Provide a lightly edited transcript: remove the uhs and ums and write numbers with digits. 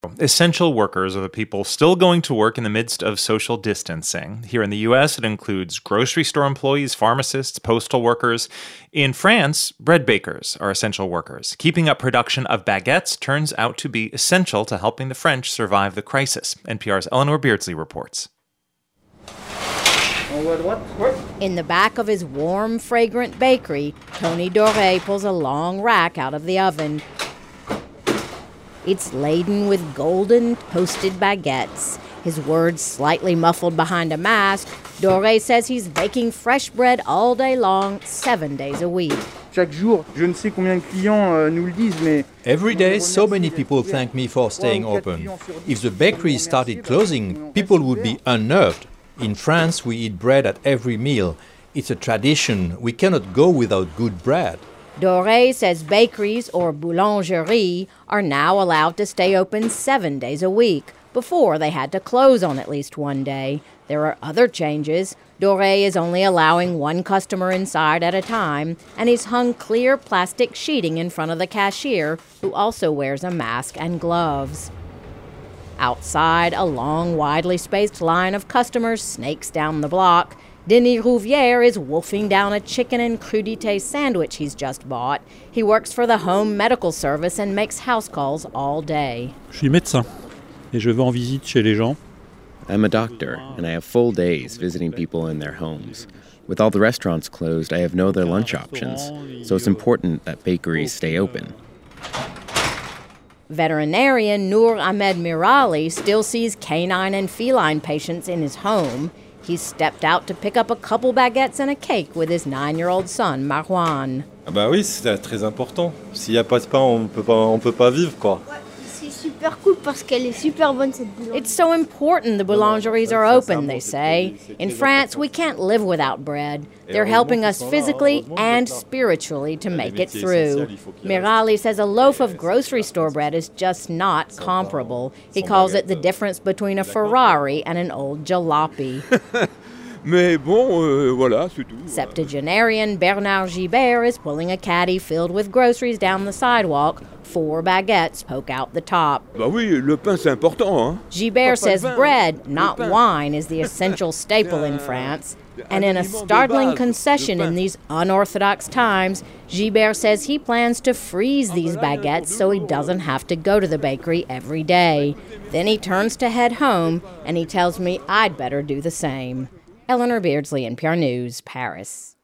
Essential workers are the people still going to work in the midst of social distancing. Here in the U.S., it includes grocery store employees, pharmacists, postal workers. In France, bread bakers are essential workers. Keeping up production of baguettes turns out to be essential to helping the French survive the crisis. NPR's Eleanor Beardsley reports. In the back of his warm, fragrant bakery, Tony Doré pulls a long rack out of the oven. It's laden with golden toasted baguettes. His words slightly muffled behind a mask, Doré says he's baking fresh bread all day long, 7 days a week. Every day, so many people thank me for staying open. If the bakery started closing, people would be unnerved. In France, we eat bread at every meal. It's a tradition. We cannot go without good bread. Doré says bakeries, or boulangeries, are now allowed to stay open 7 days a week. Before, they had to close on at least one day. There are other changes. Doré is only allowing one customer inside at a time, and he's hung clear plastic sheeting in front of the cashier, who also wears a mask and gloves. Outside, a long, widely spaced line of customers snakes down the block. Denis Rouvière is wolfing down a chicken and crudité sandwich he's just bought. He works for the home medical service and makes house calls all day. Je suis médecin et je vais en visite chez les gens. I'm a doctor, and I have full days visiting people in their homes. With all the restaurants closed, I have no other lunch options, so it's important that bakeries stay open. Veterinarian Noor Ahmed Mirali still sees canine and feline patients in his home. He's stepped out to pick up a couple baguettes and a cake with his 9-year-old son, Marwan. Ah bah oui, c'est très important. S'il n'y a pas de pain, on peut pas vivre, quoi. C'est super cool parce qu'elle est super bonne, cette boulangerie. It's so important the boulangeries are open, they say. In France, we can't live without bread. They're helping us physically and spiritually to make it through. Mirali says a loaf of grocery store bread is just not comparable. He calls it the difference between a Ferrari and an old jalopy. Mais bon, voilà, c'est tout. Septuagenarian Bernard Gibert is pulling a caddy filled with groceries down the sidewalk. 4 baguettes poke out the top. Bah oui, le pain c'est important, hein. Gibert says bread, not wine, is the essential staple in France. And in a startling concession in these unorthodox times, Gibert says he plans to freeze these baguettes so he doesn't have to go to the bakery every day. Then he turns to head home, and he tells me I'd better do the same. Eleanor Beardsley, NPR News, Paris.